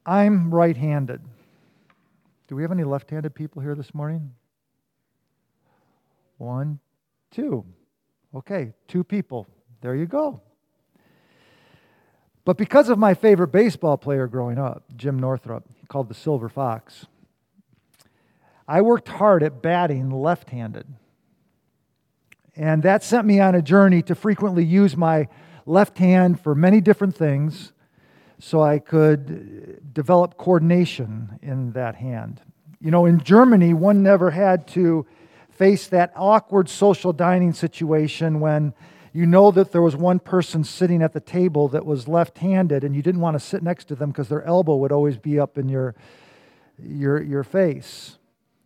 I'm right-handed. Do we have any left-handed people here this morning? 1, 2. Okay, 2 people. There you go. But because of my favorite baseball player growing up, Jim Northrup, called the Silver Fox, I worked hard at batting left-handed. And that sent me on a journey to frequently use my left hand for many different things so I could develop coordination in that hand. You know, in Germany, one never had to face that awkward social dining situation when you know that there was one person sitting at the table that was left-handed and you didn't want to sit next to them because their elbow would always be up in your face.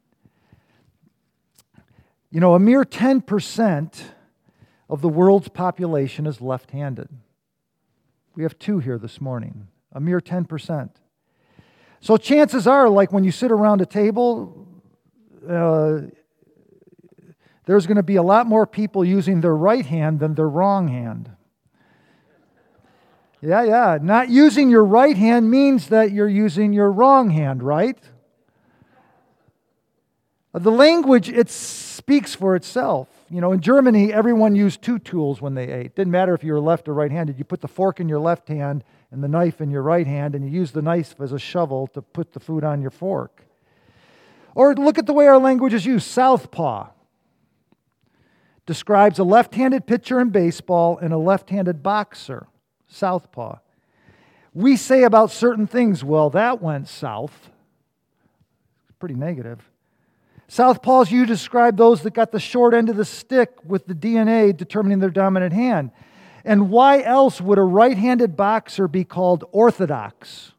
You know, a mere 10% of the world's population is left-handed. We have 2 here this morning, a mere 10%. So chances are, like when you sit around a table, there's going to be a lot more people using their right hand than their wrong hand. Yeah. Not using your right hand means that you're using your wrong hand, right? The language, it speaks for itself. You know, in Germany, everyone used 2 tools when they ate. Didn't matter if you were left or right-handed. You put the fork in your left hand and the knife in your right hand, and you use the knife as a shovel to put the food on your fork. Or look at the way our language is used. Southpaw describes a left-handed pitcher in baseball and a left-handed boxer. Southpaw. We say about certain things, well, that went south. Pretty negative. Southpaws, you describe those that got the short end of the stick with the DNA determining their dominant hand. And why else would a right-handed boxer be called orthodox?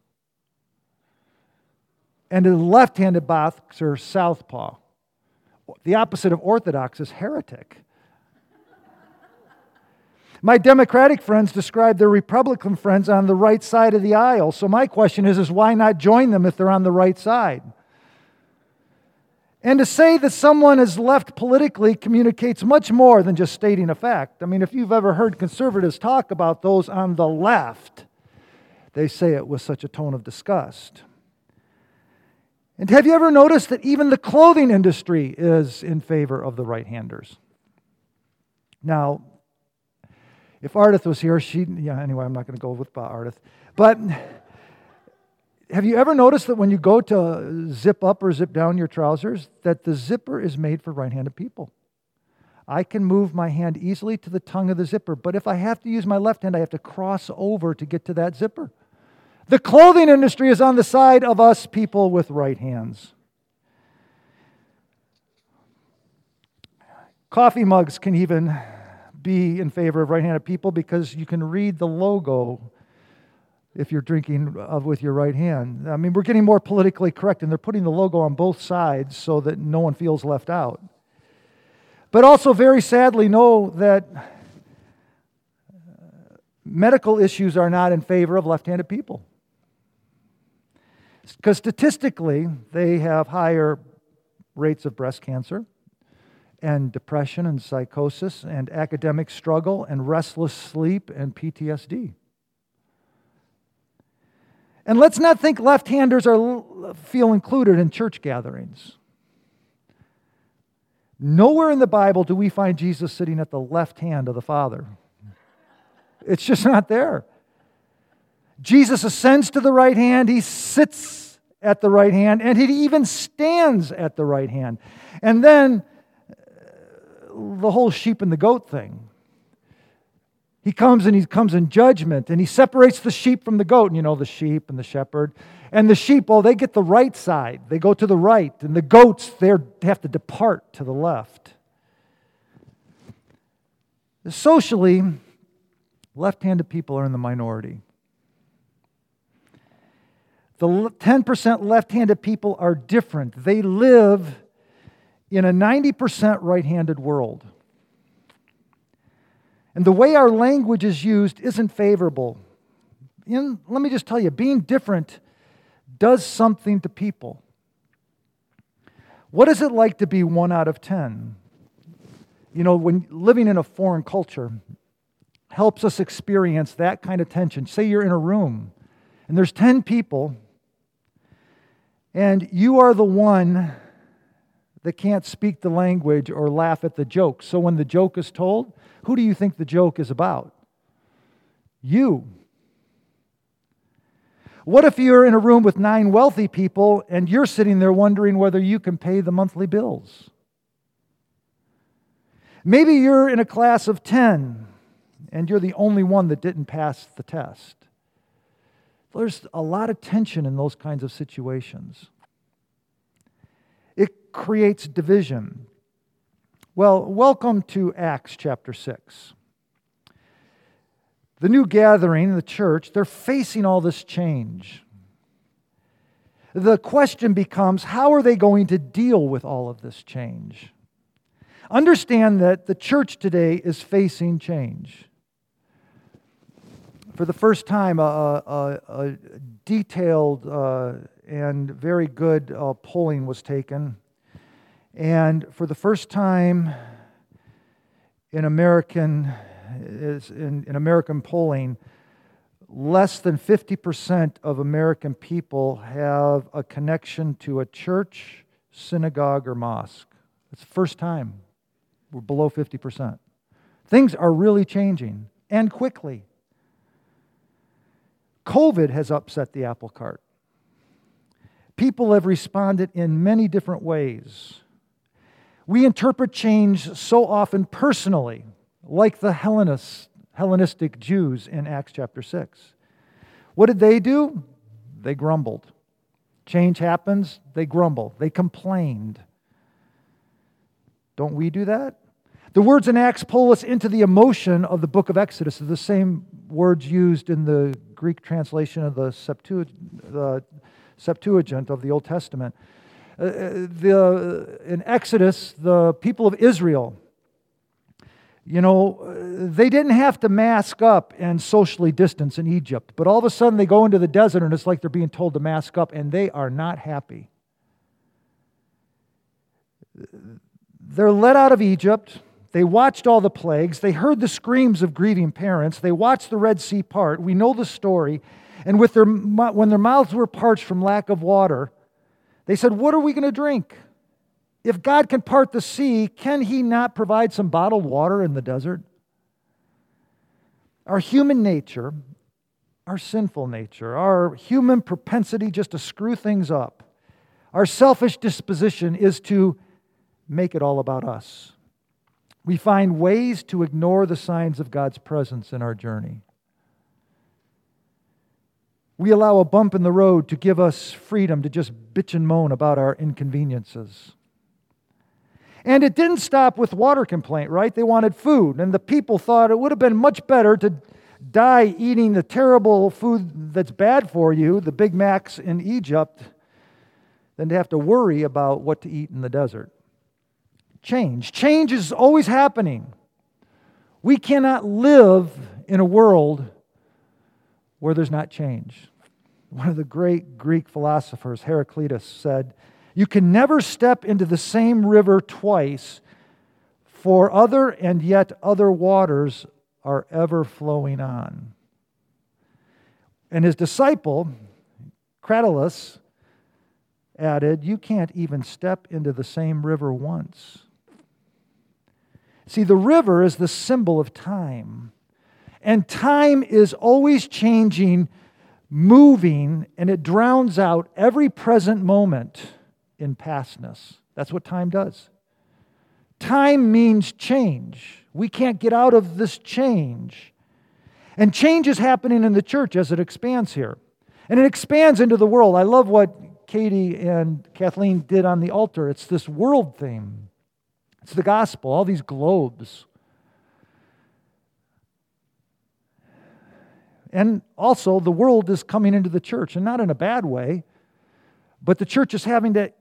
And a left-handed boxer, southpaw. The opposite of orthodox is heretic. My Democratic friends describe their Republican friends on the right side of the aisle. So my question is why not join them if they're on the right side? And to say that someone is left politically communicates much more than just stating a fact. I mean, if you've ever heard conservatives talk about those on the left, they say it with such a tone of disgust. And have you ever noticed that even the clothing industry is in favor of the right-handers? Now, if Ardith was here, anyway, I'm not going to go with Ardith. But have you ever noticed that when you go to zip up or zip down your trousers, that the zipper is made for right-handed people? I can move my hand easily to the tongue of the zipper, but if I have to use my left hand, I have to cross over to get to that zipper. The clothing industry is on the side of us people with right hands. Coffee mugs can even be in favor of right-handed people because you can read the logo if you're drinking with your right hand. I mean, we're getting more politically correct, and they're putting the logo on both sides so that no one feels left out. But also, very sadly, know that medical issues are not in favor of left-handed people. Because statistically, they have higher rates of breast cancer and depression and psychosis and academic struggle and restless sleep and PTSD. And let's not think left-handers feel included in church gatherings. Nowhere in the Bible do we find Jesus sitting at the left hand of the Father. It's just not there. Jesus ascends to the right hand, He sits at the right hand, and He even stands at the right hand. And then the whole sheep and the goat thing. He comes in judgment, and He separates the sheep from the goat. And you know, the sheep and the shepherd. And the sheep, they get the right side. They go to the right. And the goats, they have to depart to the left. Socially, left-handed people are in the minority. The 10% left-handed people are different. They live in a 90% right-handed world. And the way our language is used isn't favorable. Let me just tell you, being different does something to people. What is it like to be 1 out of 10? You know, when living in a foreign culture helps us experience that kind of tension. Say you're in a room, and there's 10 people, And you are the one that can't speak the language or laugh at the joke. So when the joke is told, who do you think the joke is about? You. What if you're in a room with 9 wealthy people and you're sitting there wondering whether you can pay the monthly bills? Maybe you're in a class of 10 and you're the only one that didn't pass the test. There's a lot of tension in those kinds of situations. It creates division. Well, welcome to Acts chapter 6. The new gathering, the church, they're facing all this change. The question becomes, how are they going to deal with all of this change? Understand that the church today is facing change. For the first time, a detailed and very good polling was taken. And for the first time in American polling, less than 50% of American people have a connection to a church, synagogue, or mosque. It's the first time we're below 50%. Things are really changing, and quickly. COVID has upset the apple cart. People have responded in many different ways. We interpret change so often personally, like the Hellenistic Jews in Acts chapter 6. What did they do? They grumbled. Change happens, they grumble. They complained. Don't we do that? The words in Acts pull us into the emotion of the book of Exodus. They're the same words used in the Greek translation of the Septuagint of the Old Testament. In Exodus, the people of Israel, they didn't have to mask up and socially distance in Egypt, but all of a sudden they go into the desert and it's like they're being told to mask up, and they are not happy. They're let out of Egypt. They watched all the plagues. They heard the screams of grieving parents. They watched the Red Sea part. We know the story. And when their mouths were parched from lack of water, they said, "What are we going to drink? If God can part the sea, can He not provide some bottled water in the desert?" Our human nature, our sinful nature, our human propensity just to screw things up, our selfish disposition is to make it all about us. We find ways to ignore the signs of God's presence in our journey. We allow a bump in the road to give us freedom to just bitch and moan about our inconveniences. And it didn't stop with water complaint, right? They wanted food, and the people thought it would have been much better to die eating the terrible food that's bad for you, the Big Macs in Egypt, than to have to worry about what to eat in the desert. Change is always happening. We cannot live in a world where there's not change. One of the great Greek philosophers, Heraclitus, said, "You can never step into the same river twice, for other and yet other waters are ever flowing on." And his disciple, Cratylus, added, "You can't even step into the same river once." See, the river is the symbol of time. And time is always changing, moving, and it drowns out every present moment in pastness. That's what time does. Time means change. We can't get out of this change. And change is happening in the church as it expands here. And it expands into the world. I love what Katie and Kathleen did on the altar. It's this world theme. It's the gospel, all these globes. And also, the world is coming into the church, and not in a bad way, but the church is having to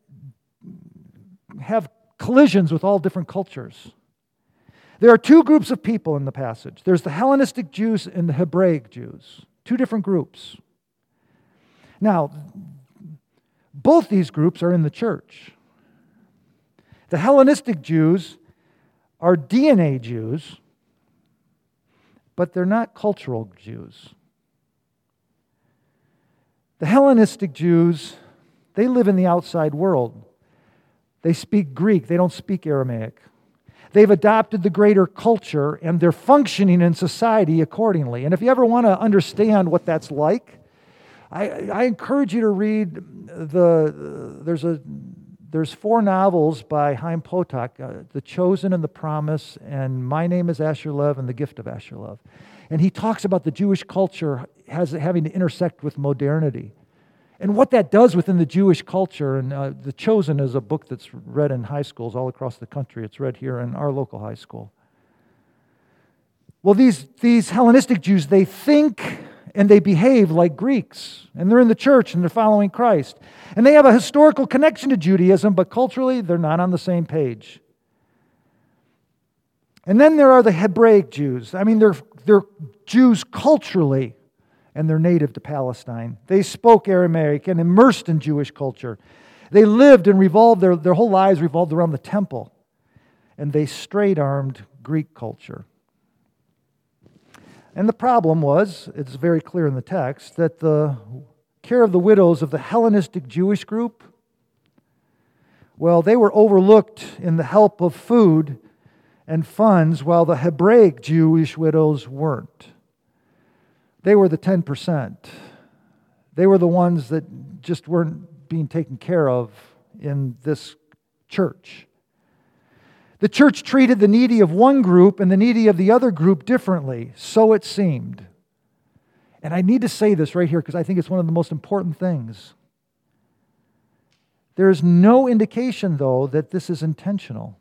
have collisions with all different cultures. There are two groups of people in the passage. There's the Hellenistic Jews and the Hebraic Jews, two different groups. Now, both these groups are in the church. The Hellenistic Jews are DNA Jews, but they're not cultural Jews. The Hellenistic Jews They live in the outside world. They speak Greek. They don't speak Aramaic. They've adopted the greater culture, and they're functioning in society accordingly. And if you ever want to understand what that's like, I encourage you to read there's 4 novels by Chaim Potok, The Chosen and the Promise, and My Name is Asher Lev and The Gift of Asher Lev. And he talks about the Jewish culture having to intersect with modernity. And what that does within the Jewish culture, and The Chosen is a book that's read in high schools all across the country. It's read here in our local high school. Well, these Hellenistic Jews, they think and they behave like Greeks. And they're in the church and they're following Christ. And they have a historical connection to Judaism, but culturally they're not on the same page. And then there are the Hebraic Jews. I mean, they're Jews culturally, and they're native to Palestine. They spoke Aramaic and immersed in Jewish culture. They lived and revolved, their whole lives revolved around the temple. And they straight-armed Greek culture. And the problem was, it's very clear in the text, that the care of the widows of the Hellenistic Jewish group, well, they were overlooked in the help of food and funds, while the Hebraic Jewish widows weren't. They were the 10%. They were the ones that just weren't being taken care of in this church. The church treated the needy of one group and the needy of the other group differently, so it seemed. And I need to say this right here because I think it's one of the most important things. There is no indication, though, that this is intentional.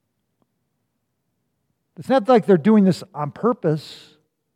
It's not like they're doing this on purpose.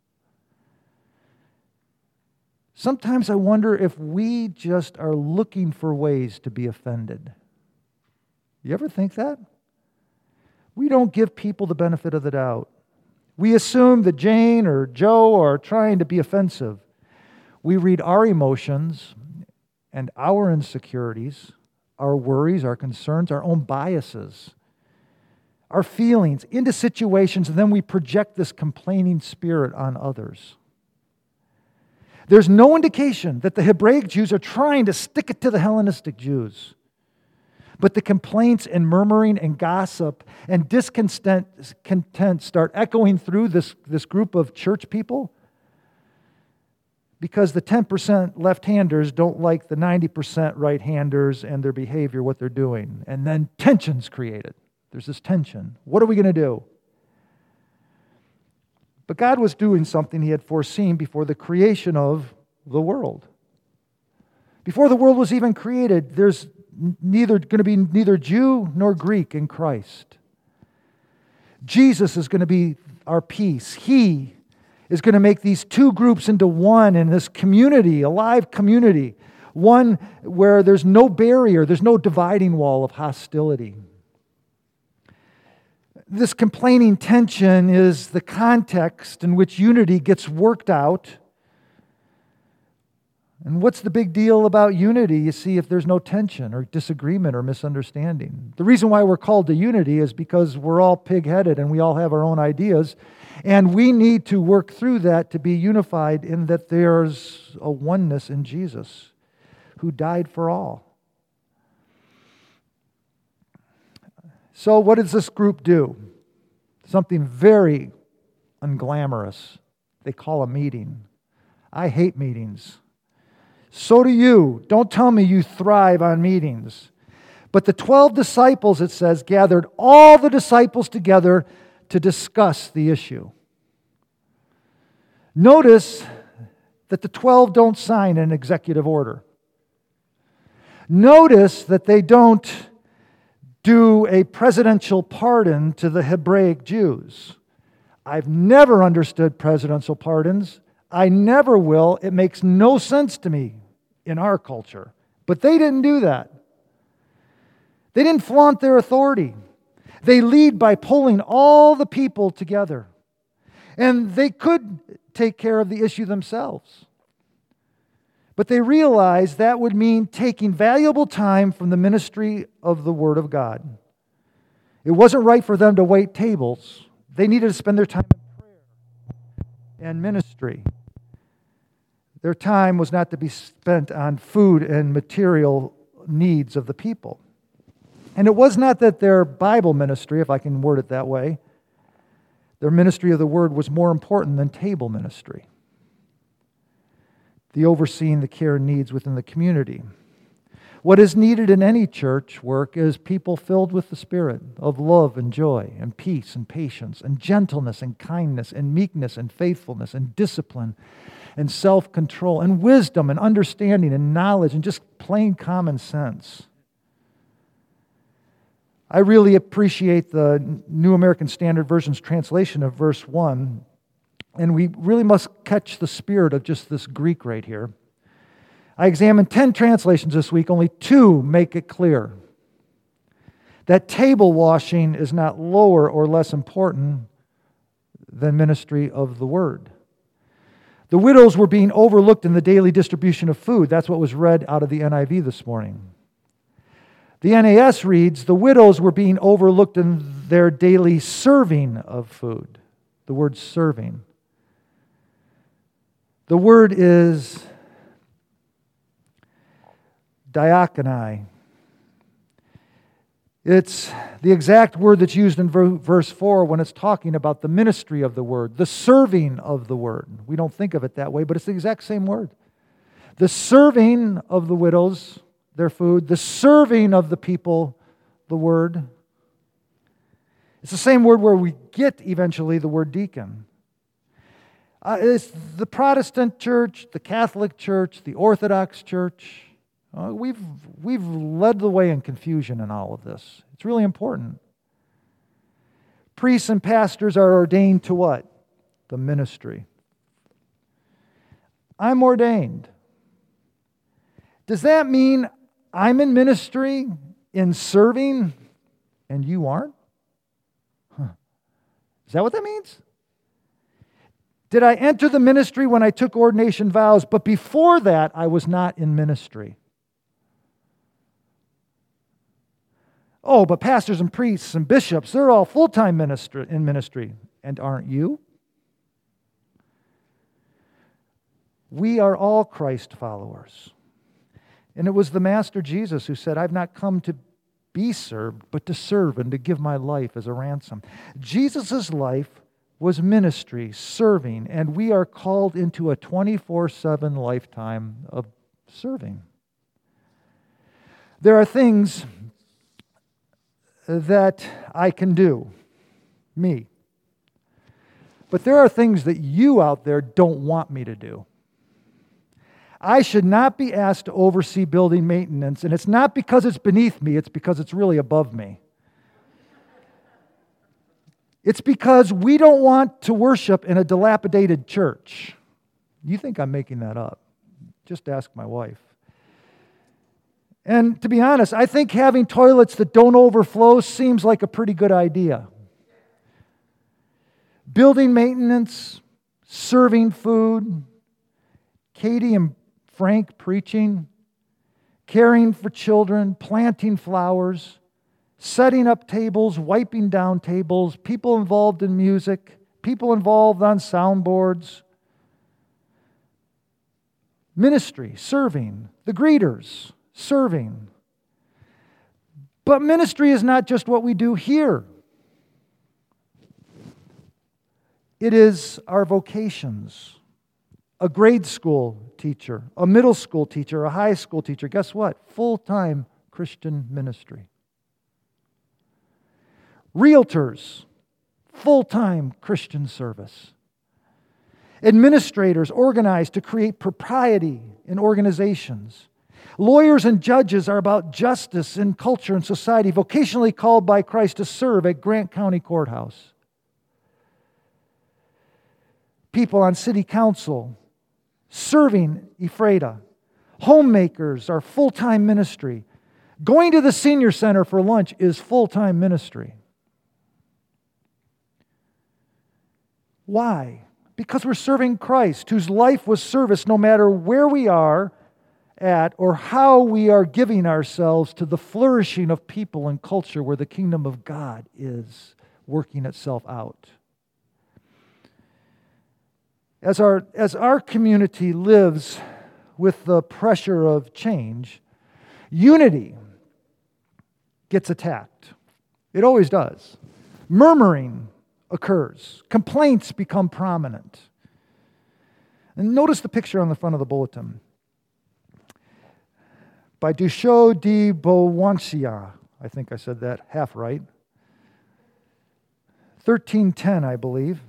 Sometimes I wonder if we just are looking for ways to be offended. You ever think that? We don't give people the benefit of the doubt. We assume that Jane or Joe are trying to be offensive. We read our emotions and our insecurities, our worries, our concerns, our own biases, our feelings into situations, and then we project this complaining spirit on others. There's no indication that the Hebraic Jews are trying to stick it to the Hellenistic Jews. But the complaints and murmuring and gossip and discontent start echoing through this group of church people because the 10% left-handers don't like the 90% right-handers and their behavior, what they're doing. And then tension's created. There's this tension. What are we going to do? But God was doing something He had foreseen before the creation of the world. Before the world was even created, there's going to be neither Jew nor Greek in Christ. Jesus is going to be our peace. He is going to make these two groups into one in this community, a live community, one where there's no barrier, there's no dividing wall of hostility. This complaining tension is the context in which unity gets worked out. And what's the big deal about unity? You see, if there's no tension or disagreement or misunderstanding. The reason why we're called to unity is because we're all pig-headed and we all have our own ideas. And we need to work through that to be unified in that there's a oneness in Jesus who died for all. So what does this group do? Something very unglamorous. They call a meeting. I hate meetings. So do you. Don't tell me you thrive on meetings. But the 12 disciples, it says, gathered all the disciples together to discuss the issue. Notice that the 12 don't sign an executive order. Notice that they don't do a presidential pardon to the Hebraic Jews. I've never understood presidential pardons. I never will. It makes no sense to me in our culture. But they didn't do that. They didn't flaunt their authority. They lead by pulling all the people together. And they could take care of the issue themselves. But they realized that would mean taking valuable time from the ministry of the Word of God. It wasn't right for them to wait tables. They needed to spend their time in prayer and ministry. Their time was not to be spent on food and material needs of the people. And it was not that their Bible ministry, if I can word it that way, their ministry of the word was more important than table ministry, the overseeing the care and needs within the community. What is needed in any church work is people filled with the Spirit of love and joy and peace and patience and gentleness and kindness and meekness and faithfulness and discipline and self-control and wisdom and understanding and knowledge and just plain common sense. I really appreciate the New American Standard Version's translation of verse 1, and we really must catch the spirit of just this Greek right here. I examined 10 translations this week. Only 2 make it clear that table washing is not lower or less important than ministry of the word. The widows were being overlooked in the daily distribution of food. That's what was read out of the NIV this morning. The NAS reads, the widows were being overlooked in their daily serving of food. The word serving. The word is diakonai. It's the exact word that's used in verse 4 when it's talking about the ministry of the word, the serving of the word. We don't think of it that way, but it's the exact same word. The serving of the widows, their food, the serving of the people, the word. It's the same word where we get eventually the word deacon. It's the Protestant church, the Catholic church, the Orthodox church. We've led the way in confusion in all of this. It's really important. Priests and pastors are ordained to what? The ministry. I'm ordained. Does that mean I'm in ministry, in serving, and you aren't? Is that what that means? Did I enter the ministry when I took ordination vows, but before that I was not in ministry? Oh, but pastors and priests and bishops, they're all full-time in ministry. And aren't you? We are all Christ followers. And it was the Master Jesus who said, I've not come to be served, but to serve and to give my life as a ransom. Jesus' life was ministry, serving, and we are called into a 24/7 lifetime of serving. There are things that I can do, me. But there are things that you out there don't want me to do. I should not be asked to oversee building maintenance, and it's not because it's beneath me, it's because it's really above me. It's because we don't want to worship in a dilapidated church. You think I'm making that up? Just ask my wife. And to be honest, I think having toilets that don't overflow seems like a pretty good idea. Building maintenance, serving food, Katie and Frank preaching, caring for children, planting flowers, setting up tables, wiping down tables, people involved in music, people involved on soundboards, ministry, serving, the greeters, serving. But ministry is not just what we do here. It is our vocations. A grade school teacher, a middle school teacher, a high school teacher. Guess what? Full-time Christian ministry. Realtors, full-time Christian service. Administrators organized to create propriety in organizations. Lawyers and judges are about justice in culture and society, vocationally called by Christ to serve at Grant County Courthouse. People on city council serving Ephrata. Homemakers are full-time ministry. Going to the senior center for lunch is full-time ministry. Why? Because we're serving Christ, whose life was service no matter where we are at or how we are giving ourselves to the flourishing of people and culture where the kingdom of God is working itself out. As our community lives with the pressure of change, Unity gets attacked. It always does. Murmuring occurs. Complaints become prominent. And notice the picture on the front of the bulletin. By Duclos de Beauvoisin, I think I said that half right. 1310, I believe.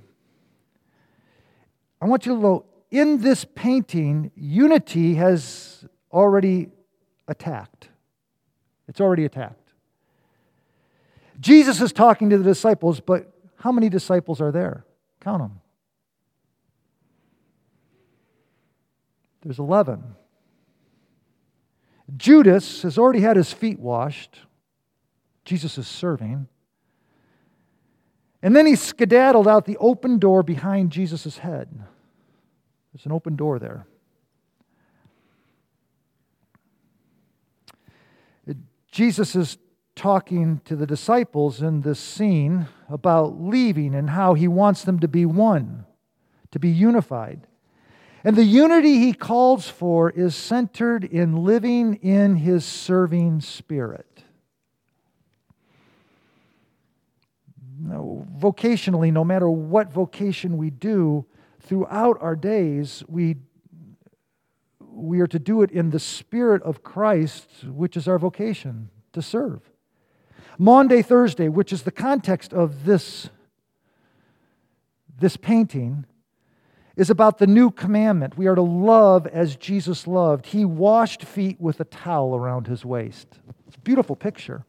I want you to know, in this painting, unity has already attacked. It's already attacked. Jesus is talking to the disciples, but how many disciples are there? Count them. There's 11. Judas has already had his feet washed. Jesus is serving. And then he skedaddled out the open door behind Jesus' head. There's an open door there. Jesus is talking to the disciples in this scene about leaving and how he wants them to be one, to be unified. And the unity he calls for is centered in living in his serving spirit. Now, vocationally, no matter what vocation we do, throughout our days, we are to do it in the spirit of Christ, which is our vocation, to serve. Maundy Thursday, which is the context of this painting, is about the new commandment. We are to love as Jesus loved. He washed feet with a towel around his waist. It's a beautiful picture.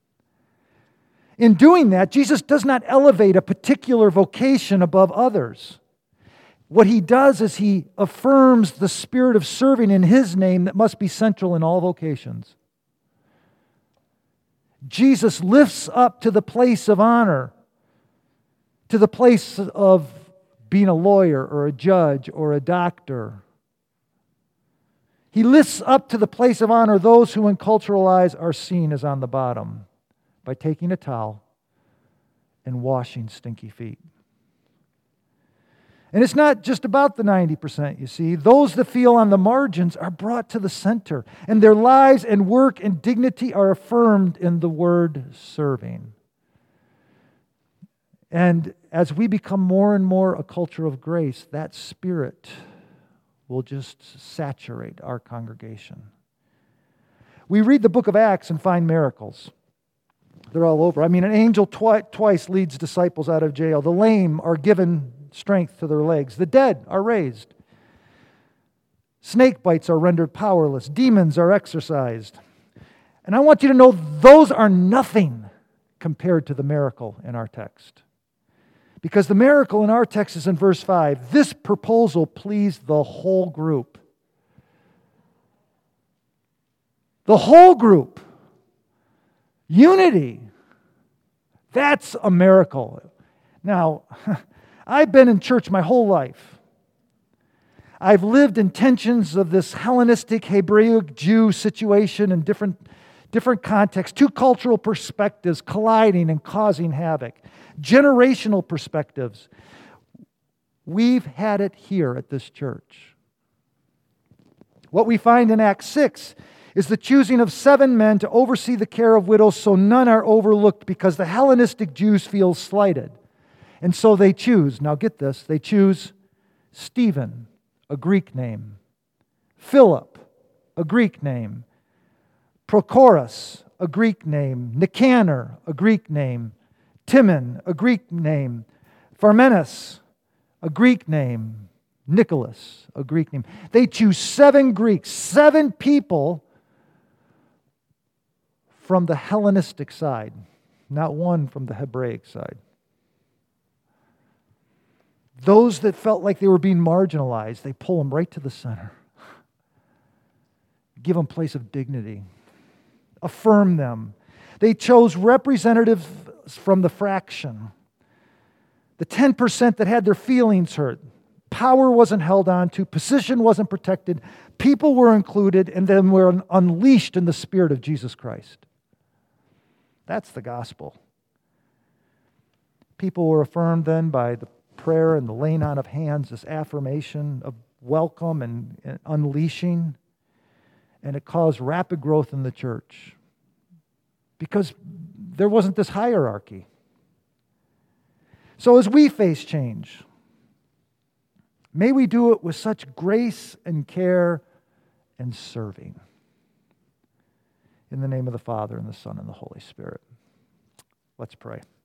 In doing that, Jesus does not elevate a particular vocation above others. What he does is he affirms the spirit of serving in his name that must be central in all vocations. Jesus lifts up to the place of honor, to the place of being a lawyer or a judge or a doctor. He lifts up to the place of honor those who in cultural eyes are seen as on the bottom by taking a towel and washing stinky feet. And it's not just about the 90%, you see. Those that feel on the margins are brought to the center, and their lives and work and dignity are affirmed in the word serving. And as we become more and more a culture of grace, that spirit will just saturate our congregation. We read the book of Acts and find miracles. They're all over. I mean, an angel twice leads disciples out of jail. The lame are given strength to their legs. The dead are raised. Snake bites are rendered powerless. Demons are exorcised. And I want you to know those are nothing compared to the miracle in our text. Because the miracle in our text is in verse 5. This proposal pleased the whole group. The whole group. Unity. That's a miracle. Now, I've been in church my whole life. I've lived in tensions of this Hellenistic, Hebraic, Jew situation in different contexts, two cultural perspectives colliding and causing havoc, generational perspectives. We've had it here at this church. What we find in Acts 6 is the choosing of 7 men to oversee the care of widows so none are overlooked because the Hellenistic Jews feel slighted. And so they choose, now get this, they choose Stephen, a Greek name, Philip, a Greek name, Prochorus, a Greek name, Nicanor, a Greek name, Timon, a Greek name, Parmenas, a Greek name, Nicholas, a Greek name. They choose 7 Greeks, 7 people from the Hellenistic side, not one from the Hebraic side. Those that felt like they were being marginalized, they pull them right to the center. Give them a place of dignity. Affirm them. They chose representatives from the fraction. The 10% that had their feelings hurt. Power wasn't held on to. Position wasn't protected. People were included and then were unleashed in the Spirit of Jesus Christ. That's the gospel. People were affirmed then by the prayer and the laying on of hands, this affirmation of welcome and unleashing. And it caused rapid growth in the church because there wasn't this hierarchy. So as we face change, may we do it with such grace and care and serving. In the name of the Father, and the Son, and the Holy Spirit. Let's pray.